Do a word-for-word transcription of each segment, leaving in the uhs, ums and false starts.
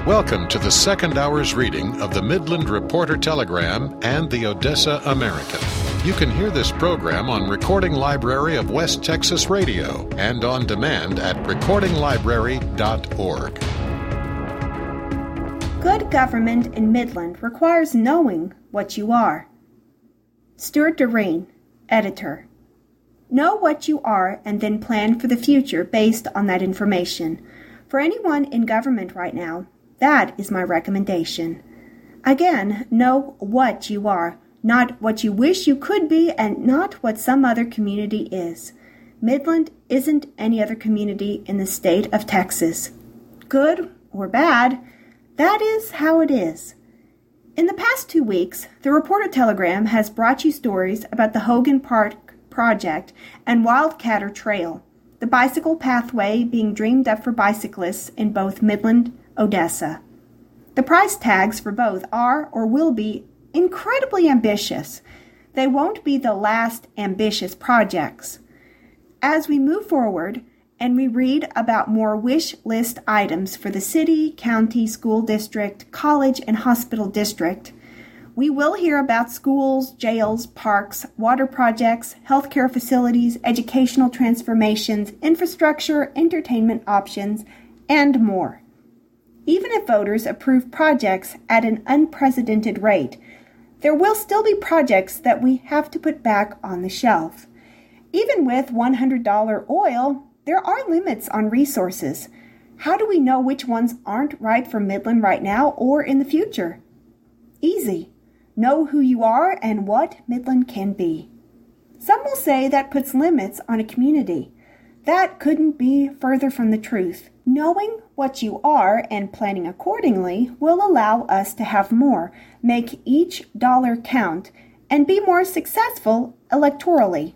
Welcome to the second hour's reading of the Midland Reporter Telegram and the Odessa American. You can hear this program on Recording Library of West Texas Radio and on demand at recording library dot org. Good government in Midland requires knowing what you are. Stuart Doreen, Editor. Know what you are and then plan for the future based on that information. For anyone in government right now, that is my recommendation. Again, know what you are, not what you wish you could be and not what some other community is. Midland isn't any other community in the state of Texas. Good or bad, that is how it is. In the past two weeks, the Reporter Telegram has brought you stories about the Hogan Park Project and Wildcatter Trail, the bicycle pathway being dreamed up for bicyclists in both Midland, Odessa. The price tags for both are or will be incredibly ambitious. They won't be the last ambitious projects. As we move forward and we read about more wish list items for the city, county, school district, college, and hospital district, we will hear about schools, jails, parks, water projects, healthcare facilities, educational transformations, infrastructure, entertainment options, and more. Even if voters approve projects at an unprecedented rate, there will still be projects that we have to put back on the shelf. Even with one hundred dollars oil, there are limits on resources. How do we know which ones aren't right for Midland right now or in the future? Easy. Know who you are and what Midland can be. Some will say that puts limits on a community. That couldn't be further from the truth. Knowing what you are and planning accordingly will allow us to have more, make each dollar count, and be more successful electorally.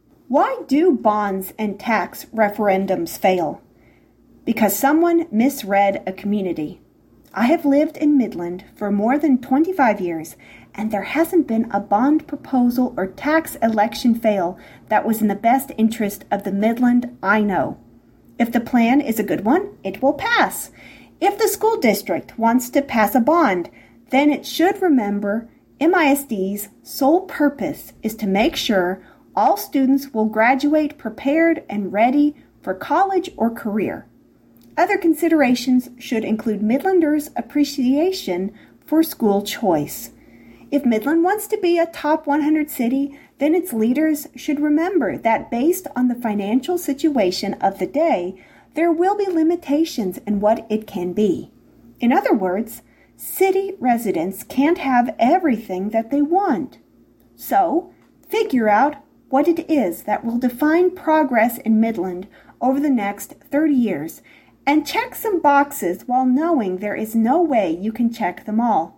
Why do bonds and tax referendums fail? Because someone misread a community. I have lived in Midland for more than twenty-five years, and there hasn't been a bond proposal or tax election fail that was in the best interest of the Midland I know. If the plan is a good one, it will pass. If the school district wants to pass a bond, then it should remember M I S D's sole purpose is to make sure all students will graduate prepared and ready for college or career. Other considerations should include Midlanders' appreciation for school choice. If Midland wants to be a top one hundred city, then its leaders should remember that based on the financial situation of the day, there will be limitations in what it can be. In other words, city residents can't have everything that they want. So, figure out what it is that will define progress in Midland over the next thirty years, and check some boxes while knowing there is no way you can check them all.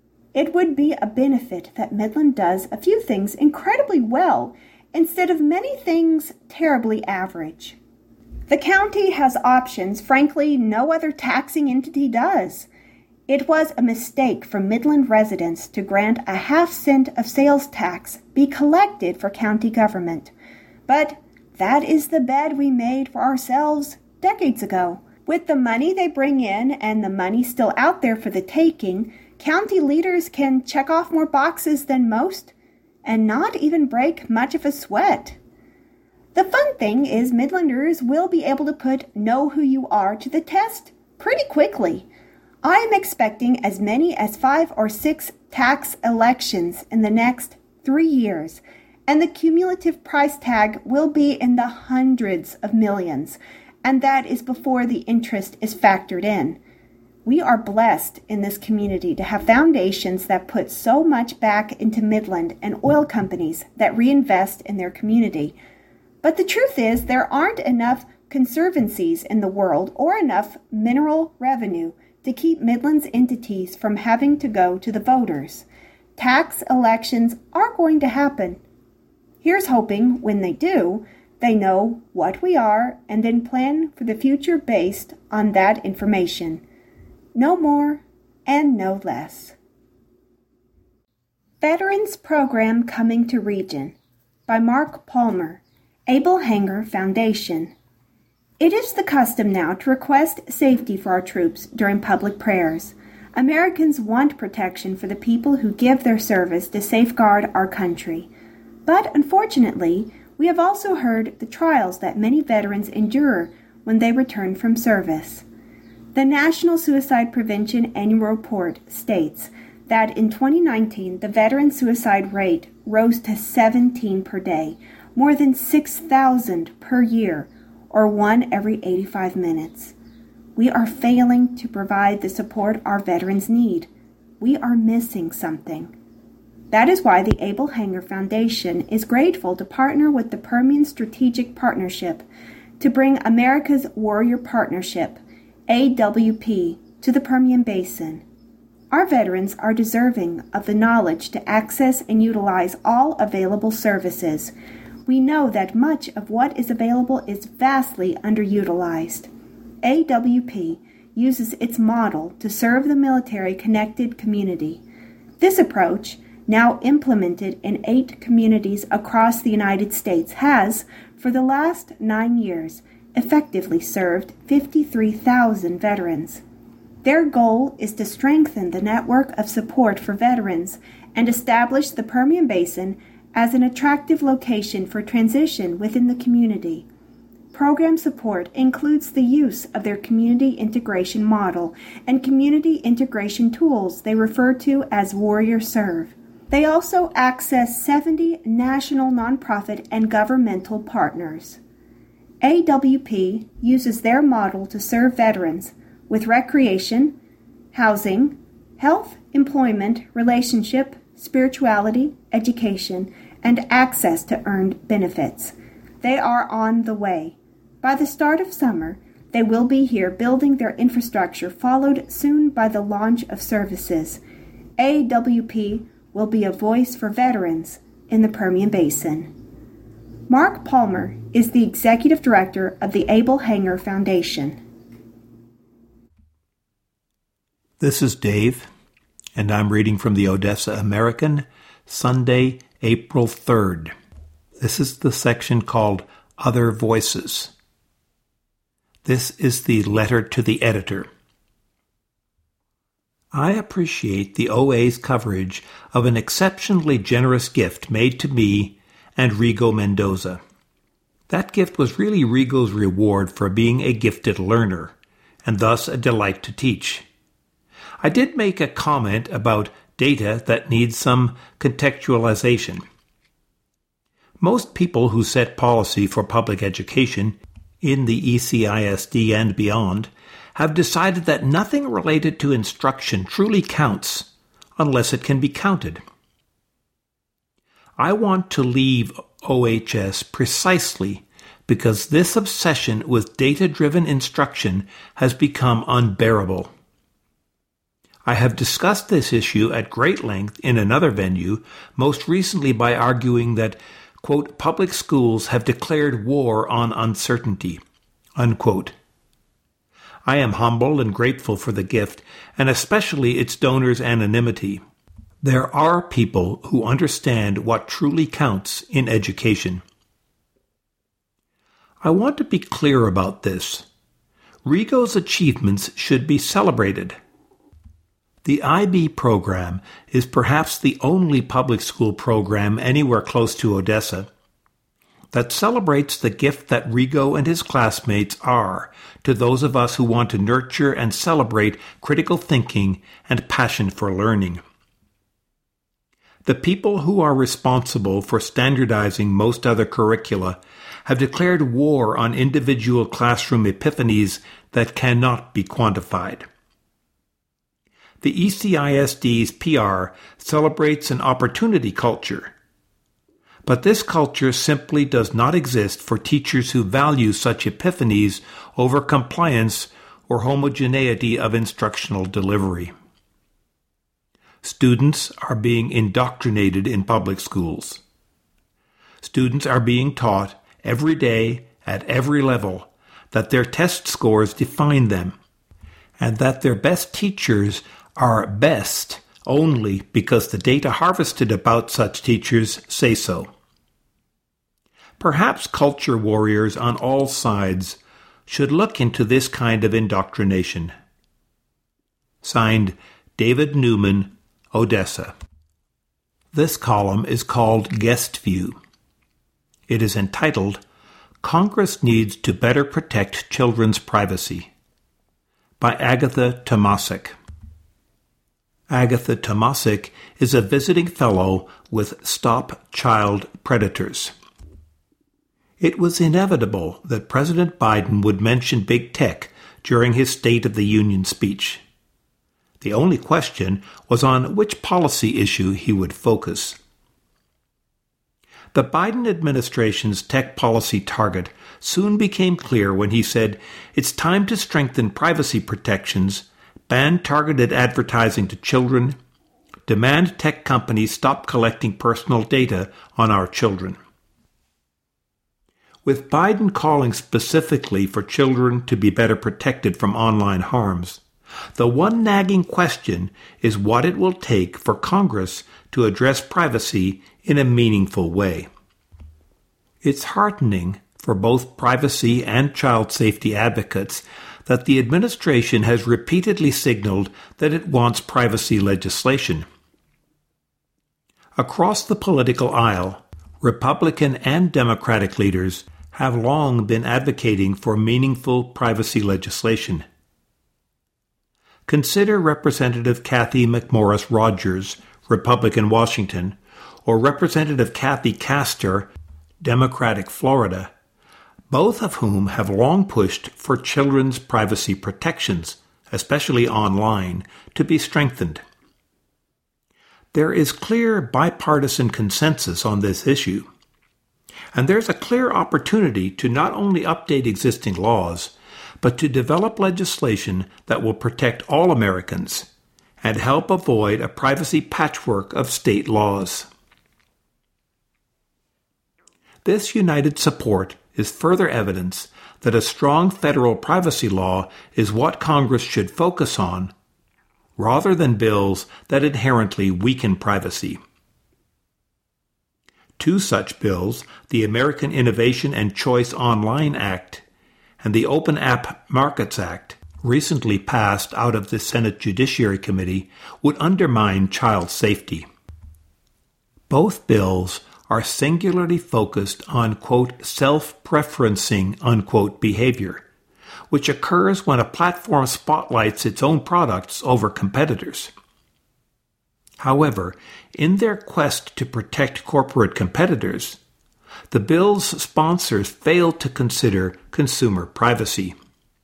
It would be a benefit that Midland does a few things incredibly well instead of many things terribly average. The county has options, frankly, no other taxing entity does. It was a mistake for Midland residents to grant a half cent of sales tax be collected for county government. But that is the bed we made for ourselves decades ago. With the money they bring in and the money still out there for the taking, county leaders can check off more boxes than most and not even break much of a sweat. The fun thing is Midlanders will be able to put know who you are to the test pretty quickly. I am expecting as many as five or six tax elections in the next three years, and the cumulative price tag will be in the hundreds of millions, and that is before the interest is factored in. We are blessed in this community to have foundations that put so much back into Midland and oil companies that reinvest in their community. But the truth is there aren't enough conservancies in the world or enough mineral revenue to keep Midland's entities from having to go to the voters. Tax elections are going to happen. Here's hoping when they do, they know what we are and then plan for the future based on that information. No more and no less. Veterans Program Coming to Region by Mark Palmer, Abel Hanger Foundation. It is the custom now to request safety for our troops during public prayers. Americans want protection for the people who give their service to safeguard our country. But unfortunately, we have also heard the trials that many veterans endure when they return from service. The National Suicide Prevention Annual Report states that in twenty nineteen, the veteran suicide rate rose to seventeen per day, more than six thousand per year, or one every eighty-five minutes. We are failing to provide the support our veterans need. We are missing something. That is why the Abel Hanger Foundation is grateful to partner with the Permian Strategic Partnership to bring America's Warrior Partnership, A W P, to the Permian Basin. Our veterans are deserving of the knowledge to access and utilize all available services. We know that much of what is available is vastly underutilized. A W P uses its model to serve the military-connected community. This approach, now implemented in eight communities across the United States, has, for the last nine years, effectively served fifty-three thousand veterans. Their goal is to strengthen the network of support for veterans and establish the Permian Basin as an attractive location for transition within the community. Program support includes the use of their community integration model and community integration tools they refer to as Warrior Serve. They also access seventy national nonprofit and governmental partners. A W P uses their model to serve veterans with recreation, housing, health, employment, relationship, spirituality, education, and access to earned benefits. They are on the way. By the start of summer, they will be here building their infrastructure, followed soon by the launch of services. A W P will be a voice for veterans in the Permian Basin. Mark Palmer is the Executive Director of the Abel Hanger Foundation. This is Dave, and I'm reading from the Odessa American, Sunday, April third. This is the section called Other Voices. This is the letter to the editor. I appreciate the O A's coverage of an exceptionally generous gift made to me and Rigo Mendoza. That gift was really Rigo's reward for being a gifted learner, and thus a delight to teach. I did make a comment about data that needs some contextualization. Most people who set policy for public education in the E C I S D and beyond have decided that nothing related to instruction truly counts unless it can be counted. I want to leave O H S precisely because this obsession with data-driven instruction has become unbearable. I have discussed this issue at great length in another venue, most recently by arguing that, quote, public schools have declared war on uncertainty, unquote. I am humble and grateful for the gift, and especially its donor's anonymity. There are people who understand what truly counts in education. I want to be clear about this. Rigo's achievements should be celebrated. The I B program is perhaps the only public school program anywhere close to Odessa that celebrates the gift that Rigo and his classmates are to those of us who want to nurture and celebrate critical thinking and passion for learning. The people who are responsible for standardizing most other curricula have declared war on individual classroom epiphanies that cannot be quantified. The E C I S D's P R celebrates an opportunity culture, but this culture simply does not exist for teachers who value such epiphanies over compliance or homogeneity of instructional delivery. Students are being indoctrinated in public schools. Students are being taught every day at every level that their test scores define them, and that their best teachers are best only because the data harvested about such teachers say so. Perhaps culture warriors on all sides should look into this kind of indoctrination. Signed, David Newman, Odessa. This column is called Guest View. It is entitled, Congress Needs to Better Protect Children's Privacy, by Agatha Tomasik. Agatha Tomasik is a visiting fellow with Stop Child Predators. It was inevitable that President Biden would mention big tech during his State of the Union speech. The only question was on which policy issue he would focus. The Biden administration's tech policy target soon became clear when he said, "It's time to strengthen privacy protections, ban targeted advertising to children, demand tech companies stop collecting personal data on our children." With Biden calling specifically for children to be better protected from online harms, the one nagging question is what it will take for Congress to address privacy in a meaningful way. It's heartening for both privacy and child safety advocates that the administration has repeatedly signaled that it wants privacy legislation. Across the political aisle, Republican and Democratic leaders have long been advocating for meaningful privacy legislation. Consider Representative Kathy McMorris Rogers, Republican Washington, or Representative Kathy Castor, Democratic Florida, both of whom have long pushed for children's privacy protections, especially online, to be strengthened. There is clear bipartisan consensus on this issue, and there's a clear opportunity to not only update existing laws, but to develop legislation that will protect all Americans and help avoid a privacy patchwork of state laws. This united support is further evidence that a strong federal privacy law is what Congress should focus on, rather than bills that inherently weaken privacy. Two such bills, the American Innovation and Choice Online Act and the Open App Markets Act, recently passed out of the Senate Judiciary Committee, would undermine child safety. Both bills are singularly focused on, quote, self-preferencing, unquote, behavior, which occurs when a platform spotlights its own products over competitors. However, in their quest to protect corporate competitors, the bill's sponsors failed to consider consumer privacy.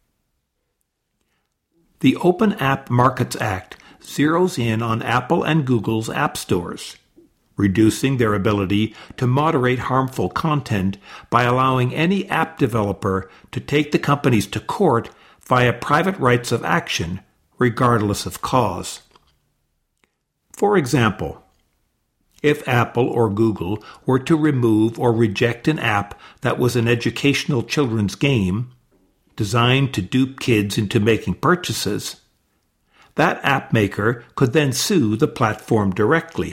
The Open App Markets Act zeroes in on Apple and Google's app stores, reducing their ability to moderate harmful content by allowing any app developer to take the companies to court via private rights of action, regardless of cause. For example, if Apple or Google were to remove or reject an app that was an educational children's game, designed to dupe kids into making purchases, that app maker could then sue the platform directly.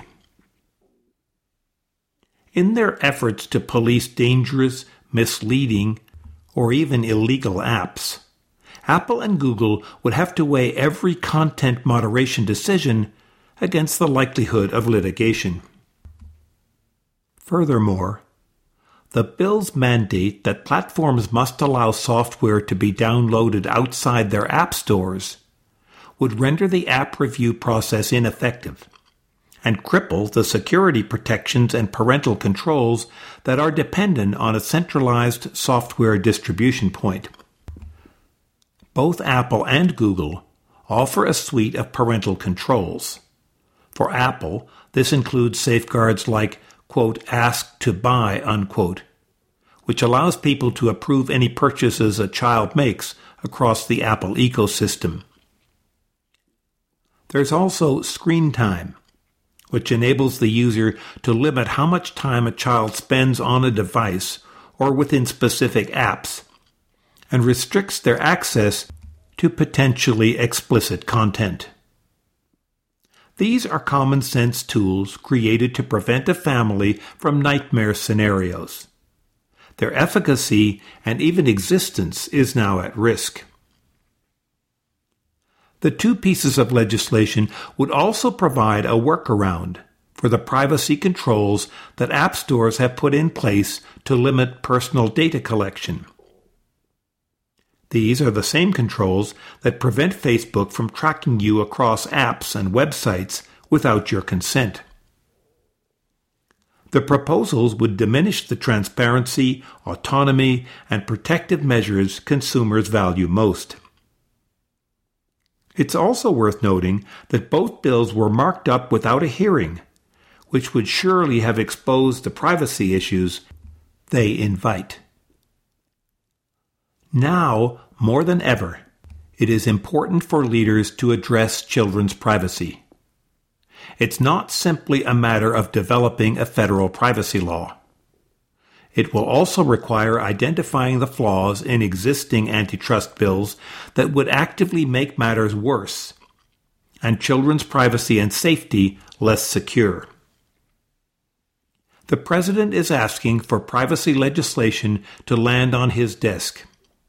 In their efforts to police dangerous, misleading, or even illegal apps, Apple and Google would have to weigh every content moderation decision against the likelihood of litigation. Furthermore, the bill's mandate that platforms must allow software to be downloaded outside their app stores would render the app review process ineffective and cripple the security protections and parental controls that are dependent on a centralized software distribution point. Both Apple and Google offer a suite of parental controls. For Apple, this includes safeguards like, quote, ask to buy, unquote, which allows people to approve any purchases a child makes across the Apple ecosystem. There's also screen time, which enables the user to limit how much time a child spends on a device or within specific apps, and restricts their access to potentially explicit content. These are common sense tools created to prevent a family from nightmare scenarios. Their efficacy and even existence is now at risk. The two pieces of legislation would also provide a workaround for the privacy controls that app stores have put in place to limit personal data collection. These are the same controls that prevent Facebook from tracking you across apps and websites without your consent. The proposals would diminish the transparency, autonomy, and protective measures consumers value most. It's also worth noting that both bills were marked up without a hearing, which would surely have exposed the privacy issues they invite. Now, more than ever, it is important for leaders to address children's privacy. It's not simply a matter of developing a federal privacy law. It will also require identifying the flaws in existing antitrust bills that would actively make matters worse, and children's privacy and safety less secure. The President is asking for privacy legislation to land on his desk.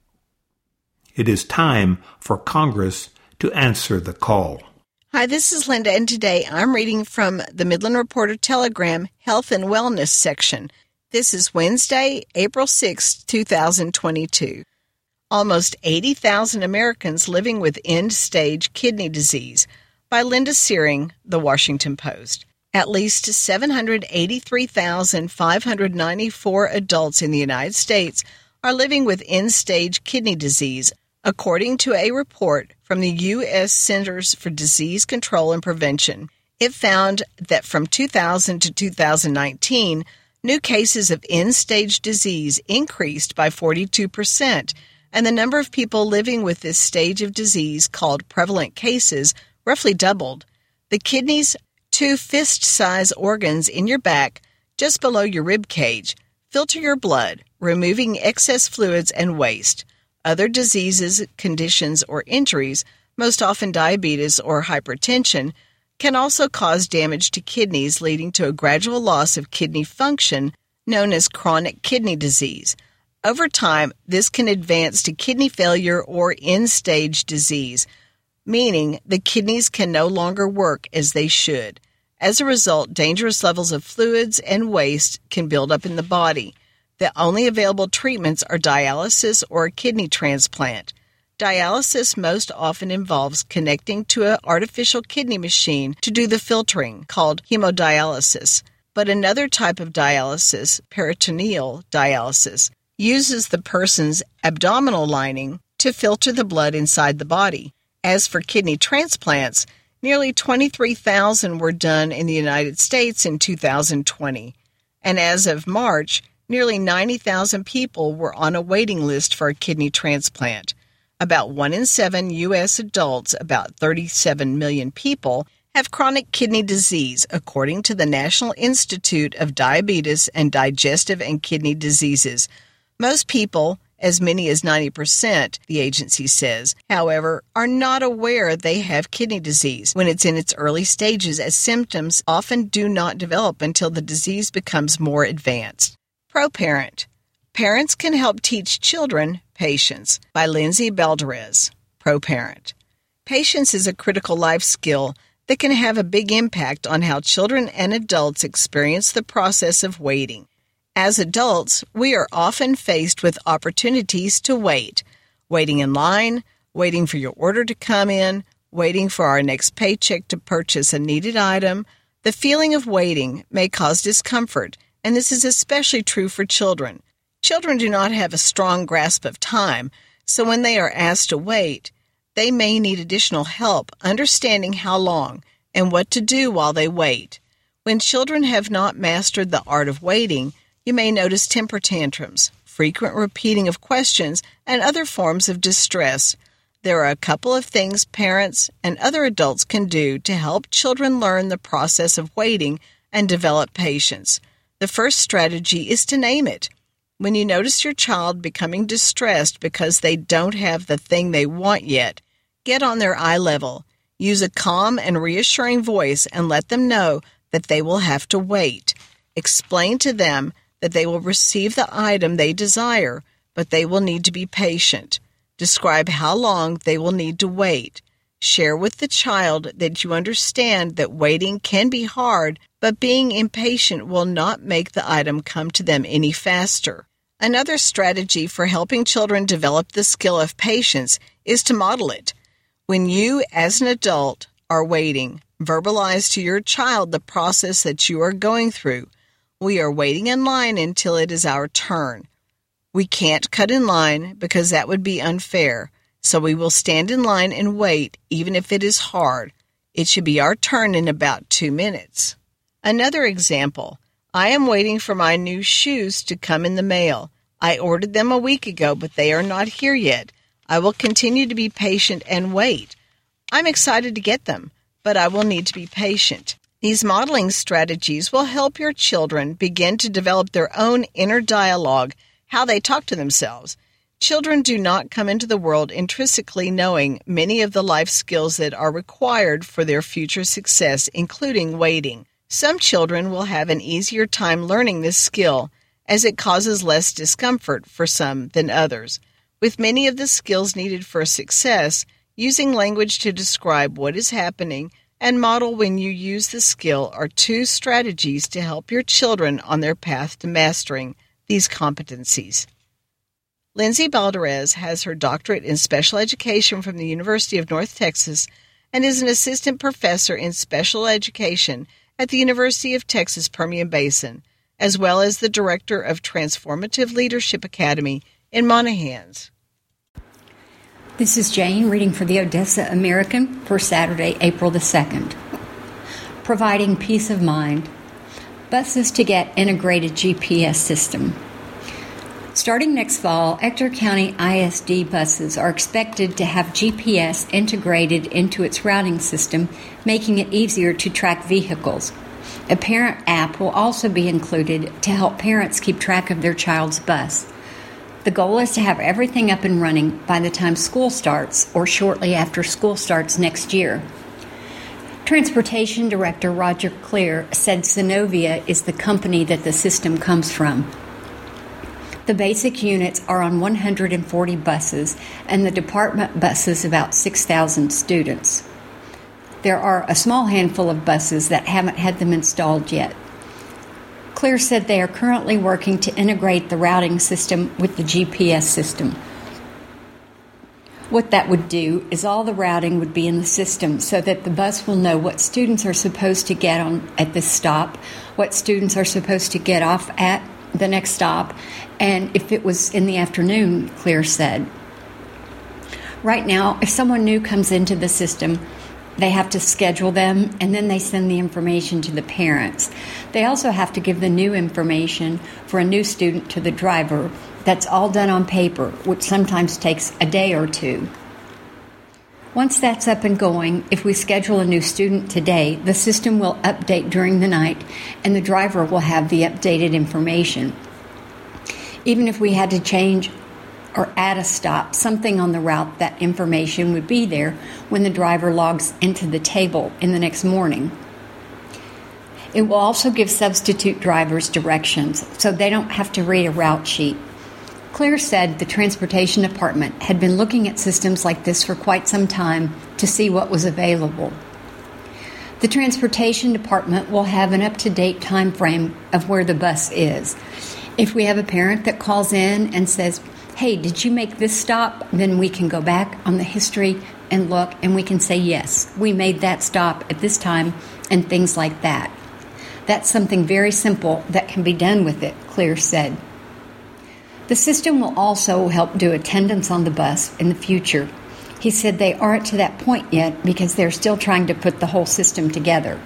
It is time for Congress to answer the call. Hi, this is Linda, and today I'm reading from the Midland Reporter Telegram Health and Wellness section. This is Wednesday, April sixth, two thousand twenty-two. Almost eighty thousand Americans living with end-stage kidney disease by Linda Searing, The Washington Post. At least seven hundred eighty-three thousand five hundred ninety-four adults in the United States are living with end-stage kidney disease, according to a report from the U S Centers for Disease Control and Prevention. It found that from two thousand to two thousand nineteen, new cases of end-stage disease increased by forty-two percent, and the number of people living with this stage of disease, called prevalent cases, roughly doubled. The kidneys, two fist-sized organs in your back, just below your rib cage, filter your blood, removing excess fluids and waste. Other diseases, conditions, or injuries, most often diabetes or hypertension, can also cause damage to kidneys, leading to a gradual loss of kidney function known as chronic kidney disease. Over time, this can advance to kidney failure or end-stage disease, meaning the kidneys can no longer work as they should. As a result, dangerous levels of fluids and waste can build up in the body. The only available treatments are dialysis or a kidney transplant. Dialysis most often involves connecting to an artificial kidney machine to do the filtering, called hemodialysis. But another type of dialysis, peritoneal dialysis, uses the person's abdominal lining to filter the blood inside the body. As for kidney transplants, nearly twenty-three thousand were done in the United States in two thousand twenty. And as of March, nearly ninety thousand people were on a waiting list for a kidney transplant. About one in seven U S adults, about thirty-seven million people, have chronic kidney disease, according to the National Institute of Diabetes and Digestive and Kidney Diseases. Most people, as many as ninety percent, the agency says, however, are not aware they have kidney disease when it's in its early stages, as symptoms often do not develop until the disease becomes more advanced. ProParent. Parents Can Help Teach Children Patience by Lindsay Belderez. ProParent. Patience is a critical life skill that can have a big impact on how children and adults experience the process of waiting. As adults, we are often faced with opportunities to wait. Waiting in line, waiting for your order to come in, waiting for our next paycheck to purchase a needed item. The feeling of waiting may cause discomfort, and this is especially true for children. Children do not have a strong grasp of time, so when they are asked to wait, they may need additional help understanding how long and what to do while they wait. When children have not mastered the art of waiting, you may notice temper tantrums, frequent repeating of questions, and other forms of distress. There are a couple of things parents and other adults can do to help children learn the process of waiting and develop patience. The first strategy is to name it. When you notice your child becoming distressed because they don't have the thing they want yet, get on their eye level. Use a calm and reassuring voice and let them know that they will have to wait. Explain to them that they will receive the item they desire, but they will need to be patient. Describe how long they will need to wait. Share with the child that you understand that waiting can be hard, but being impatient will not make the item come to them any faster. Another strategy for helping children develop the skill of patience is to model it. When you, as an adult, are waiting, verbalize to your child the process that you are going through. We are waiting in line until it is our turn. We can't cut in line because that would be unfair, so we will stand in line and wait even if it is hard. It should be our turn in about two minutes. Another example, I am waiting for my new shoes to come in the mail. I ordered them a week ago, but they are not here yet. I will continue to be patient and wait. I'm excited to get them, but I will need to be patient. These modeling strategies will help your children begin to develop their own inner dialogue, how they talk to themselves. Children do not come into the world intrinsically knowing many of the life skills that are required for their future success, including waiting. Some children will have an easier time learning this skill, as it causes less discomfort for some than others. With many of the skills needed for success, using language to describe what is happening and model when you use the skill are two strategies to help your children on their path to mastering these competencies. Lindsay Balderas has her doctorate in special education from the University of North Texas and is an assistant professor in special education at the University of Texas Permian Basin, as well as the director of Transformative Leadership Academy in Monahans. This is Jane reading for the Odessa American for Saturday, April the second. Providing peace of mind. Buses to get integrated G P S system. Starting next fall, Ector County I S D buses are expected to have G P S integrated into its routing system, making it easier to track vehicles. A parent app will also be included to help parents keep track of their child's bus. The goal is to have everything up and running by the time school starts or shortly after school starts next year. Transportation Director Roger Clear said Synovia is the company that the system comes from. The basic units are on one hundred forty buses, and the department buses about six thousand students. There are a small handful of buses that haven't had them installed yet. Clear said they are currently working to integrate the routing system with the G P S system. What that would do is all the routing would be in the system so that the bus will know what students are supposed to get on at this stop, what students are supposed to get off at the next stop, and if it was in the afternoon, Clear said. Right now, if someone new comes into the system, they have to schedule them, and then they send the information to the parents. They also have to give the new information for a new student to the driver. That's all done on paper, which sometimes takes a day or two. Once that's up and going, if we schedule a new student today, the system will update during the night, and the driver will have the updated information. Even if we had to change or add a stop, something on the route, that information would be there when the driver logs into the table in the next morning. It will also give substitute drivers directions so they don't have to read a route sheet. Clear said the Transportation Department had been looking at systems like this for quite some time to see what was available. The Transportation Department will have an up-to-date time frame of where the bus is. If we have a parent that calls in and says, "Hey, did you make this stop?" then we can go back on the history and look, and we can say, yes, we made that stop at this time, and things like that. That's something very simple that can be done with it, Clear said. The system will also help do attendance on the bus in the future. He said they aren't to that point yet because they're still trying to put the whole system together.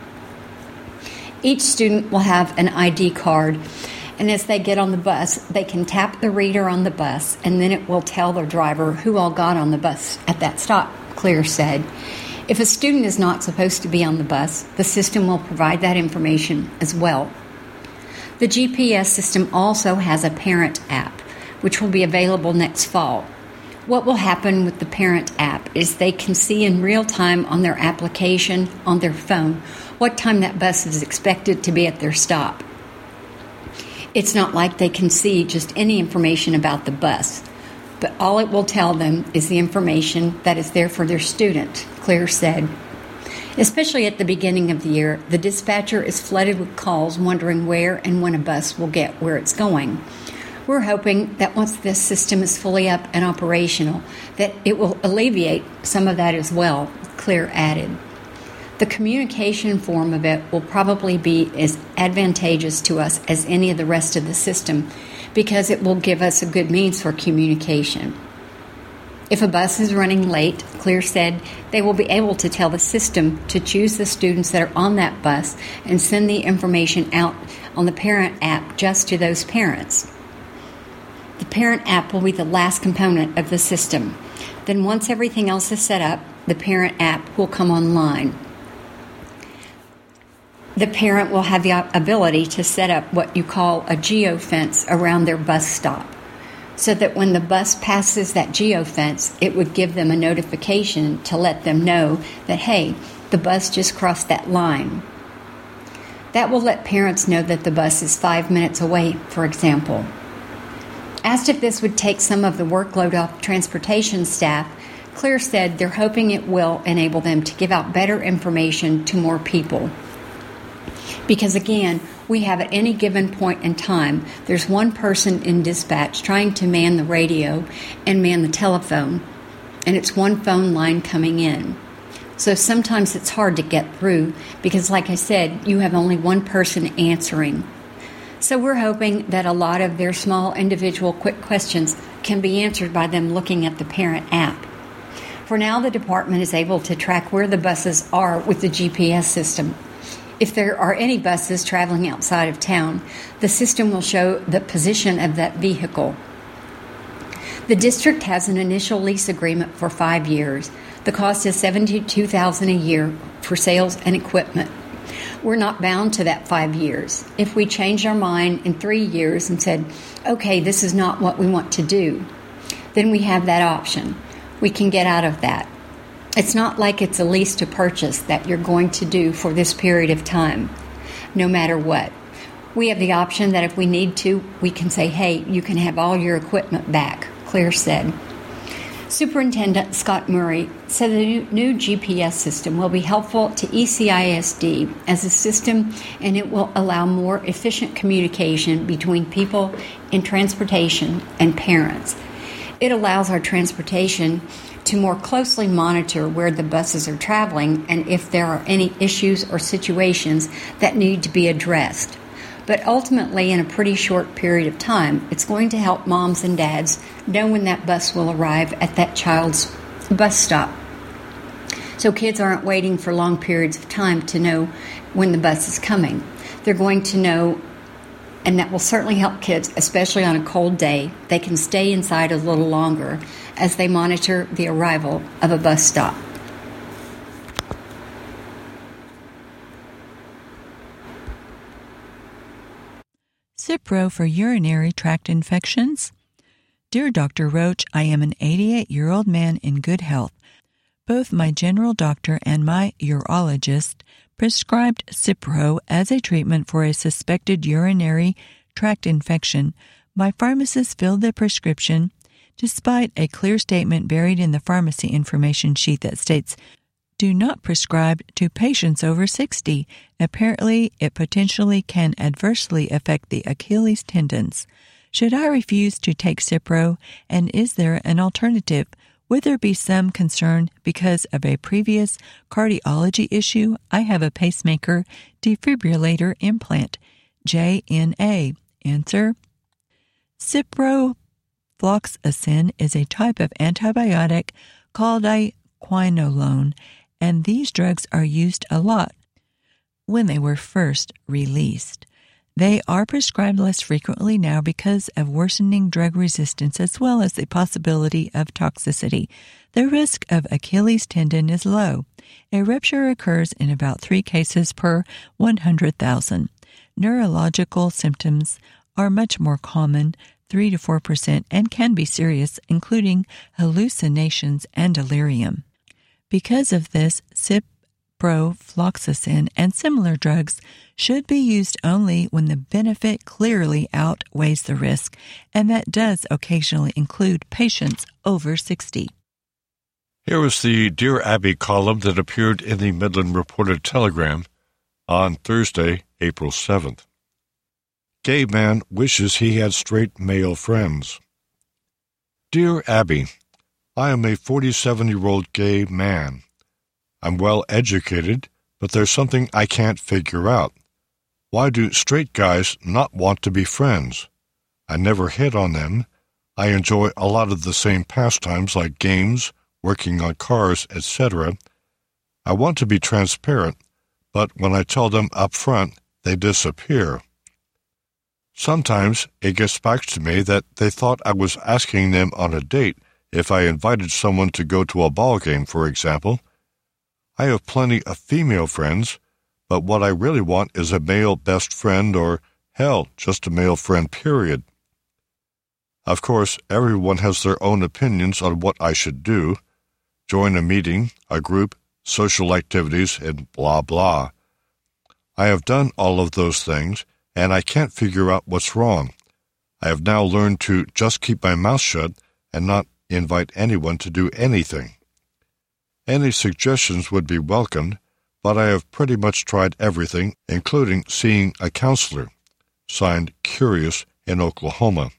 Each student will have an I D card, and as they get on the bus, they can tap the reader on the bus, and then it will tell the driver who all got on the bus at that stop, Clear said. If a student is not supposed to be on the bus, the system will provide that information as well. The G P S system also has a parent app, which will be available next fall. What will happen with the parent app is they can see in real time on their application on their phone what time that bus is expected to be at their stop. It's not like they can see just any information about the bus, but all it will tell them is the information that is there for their student, Claire said. Especially at the beginning of the year, the dispatcher is flooded with calls wondering where and when a bus will get where it's going. We're hoping that once this system is fully up and operational, that it will alleviate some of that as well, Claire added. The communication form of it will probably be as advantageous to us as any of the rest of the system because it will give us a good means for communication. If a bus is running late, Claire said, they will be able to tell the system to choose the students that are on that bus and send the information out on the parent app just to those parents. The parent app will be the last component of the system. Then once everything else is set up, the parent app will come online. The parent will have the ability to set up what you call a geofence around their bus stop, so that when the bus passes that geofence, it would give them a notification to let them know that, hey, the bus just crossed that line. That will let parents know that the bus is five minutes away, for example. Asked if this would take some of the workload off transportation staff, Claire said they're hoping it will enable them to give out better information to more people. Because again, we have at any given point in time, there's one person in dispatch trying to man the radio and man the telephone, and it's one phone line coming in. So sometimes it's hard to get through because, like I said, you have only one person answering. So we're hoping that a lot of their small individual quick questions can be answered by them looking at the parent app. For now, the department is able to track where the buses are with the G P S system. If there are any buses traveling outside of town, the system will show the position of that vehicle. The district has an initial lease agreement for five years. The cost is seventy-two thousand dollars a year for sales and equipment. We're not bound to that five years. If we changed our mind in three years and said, okay, this is not what we want to do, then we have that option. We can get out of that. It's not like it's a lease to purchase that you're going to do for this period of time, no matter what. We have the option that if we need to, we can say, hey, you can have all your equipment back, Claire said. Superintendent Scott Murray said the new G P S system will be helpful to E C I S D as a system, and it will allow more efficient communication between people in transportation and parents. It allows our transportation to more closely monitor where the buses are traveling and if there are any issues or situations that need to be addressed. But ultimately, in a pretty short period of time, it's going to help moms and dads know when that bus will arrive at that child's bus stop. So kids aren't waiting for long periods of time to know when the bus is coming. They're going to know, and that will certainly help kids, especially on a cold day. They can stay inside a little longer as they monitor the arrival of a bus stop. Cipro for urinary tract infections. Dear Doctor Roach, I am an eighty-eight-year-old man in good health. Both my general doctor and my urologist prescribed Cipro as a treatment for a suspected urinary tract infection. My pharmacist filled the prescription despite a clear statement buried in the pharmacy information sheet that states, do not prescribe to patients over sixty. Apparently, it potentially can adversely affect the Achilles tendons. Should I refuse to take Cipro, and is there an alternative? Would there be some concern because of a previous cardiology issue? I have a pacemaker defibrillator implant. J N A. Answer. Ciprofloxacin is a type of antibiotic called a quinolone, and these drugs are used a lot when they were first released. They are prescribed less frequently now because of worsening drug resistance as well as the possibility of toxicity. The risk of Achilles tendon is low. A rupture occurs in about three cases per one hundred thousand. Neurological symptoms are much more common, three to four percent, and can be serious, including hallucinations and delirium. Because of this, ciprofloxacin, and similar drugs should be used only when the benefit clearly outweighs the risk, and that does occasionally include patients over sixty. Here is the Dear Abby column that appeared in the Midland Reporter-Telegram on Thursday, April seventh. Gay man wishes he had straight male friends. Dear Abby, I am a forty-seven-year-old gay man. I'm well educated, but there's something I can't figure out. Why do straight guys not want to be friends? I never hit on them. I enjoy a lot of the same pastimes like games, working on cars, et cetera. I want to be transparent, but when I tell them up front, they disappear. Sometimes it gets back to me that they thought I was asking them on a date if I invited someone to go to a ball game, for example. I have plenty of female friends, but what I really want is a male best friend or, hell, just a male friend, period. Of course, everyone has their own opinions on what I should do. Join a meeting, a group, social activities, and blah, blah. I have done all of those things, and I can't figure out what's wrong. I have now learned to just keep my mouth shut and not invite anyone to do anything. Any suggestions would be welcomed, but I have pretty much tried everything, including seeing a counselor. Signed, Curious, in Oklahoma.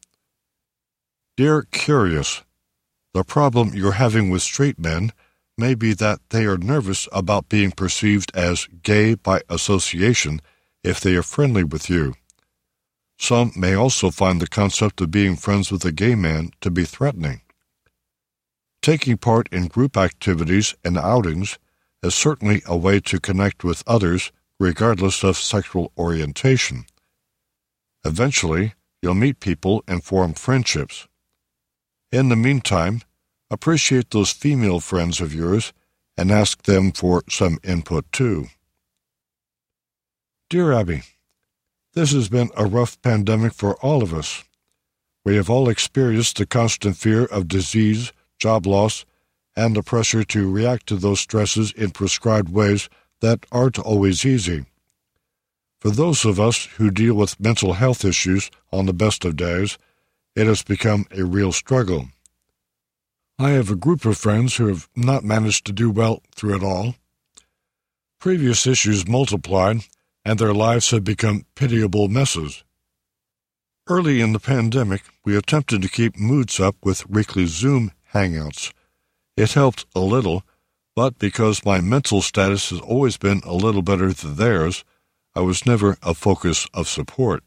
Dear Curious, the problem you're having with straight men may be that they are nervous about being perceived as gay by association if they are friendly with you. Some may also find the concept of being friends with a gay man to be threatening. Taking part in group activities and outings is certainly a way to connect with others regardless of sexual orientation. Eventually, you'll meet people and form friendships. In the meantime, appreciate those female friends of yours and ask them for some input too. Dear Abby, this has been a rough pandemic for all of us. We have all experienced the constant fear of disease, job loss, and the pressure to react to those stresses in prescribed ways that aren't always easy. For those of us who deal with mental health issues on the best of days, it has become a real struggle. I have a group of friends who have not managed to do well through it all. Previous issues multiplied, and their lives have become pitiable messes. Early in the pandemic, we attempted to keep moods up with weekly Zoom hangouts. It helped a little, but because my mental status has always been a little better than theirs, I was never a focus of support.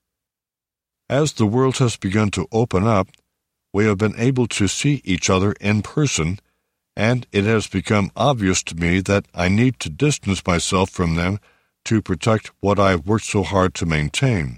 As the world has begun to open up, we have been able to see each other in person, and it has become obvious to me that I need to distance myself from them to protect what I have worked so hard to maintain.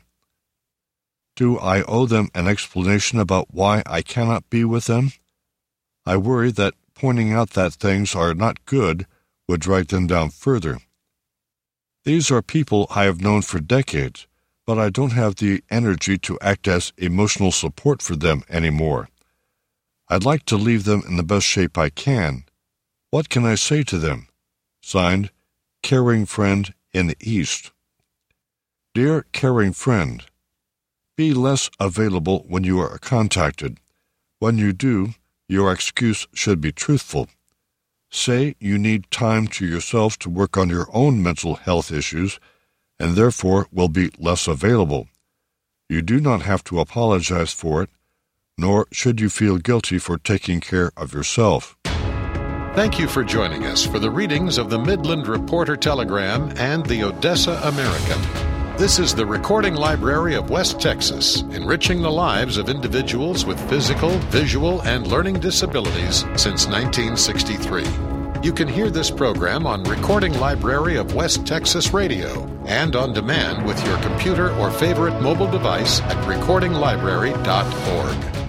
Do I owe them an explanation about why I cannot be with them? I worry that pointing out that things are not good would drag them down further. These are people I have known for decades, but I don't have the energy to act as emotional support for them anymore. I'd like to leave them in the best shape I can. What can I say to them? Signed, Caring Friend in the East. Dear Caring Friend, be less available when you are contacted. When you do, your excuse should be truthful. Say you need time to yourself to work on your own mental health issues and therefore will be less available. You do not have to apologize for it, nor should you feel guilty for taking care of yourself. Thank you for joining us for the readings of the Midland Reporter-Telegram and the Odessa American. This is the Recording Library of West Texas, enriching the lives of individuals with physical, visual, and learning disabilities since nineteen sixty-three. You can hear this program on Recording Library of West Texas Radio and on demand with your computer or favorite mobile device at recording library dot org.